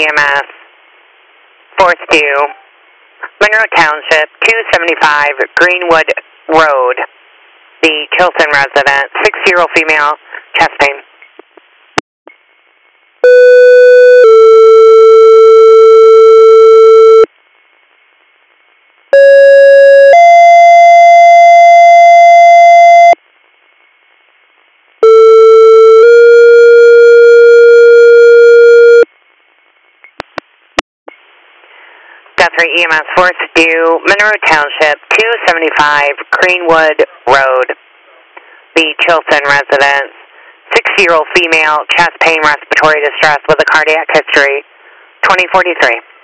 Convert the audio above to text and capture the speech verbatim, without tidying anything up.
M S, fourth due, Monroe Township, two seventy-five Greenwood Road, the Chilton resident, six-year-old female, chest pain. Guthrie E M S, fourth due, Monroe Township, two seventy-five Greenwood Road, the Chilton resident, six-year-old female, chest pain, respiratory distress with a cardiac history, twenty forty-three.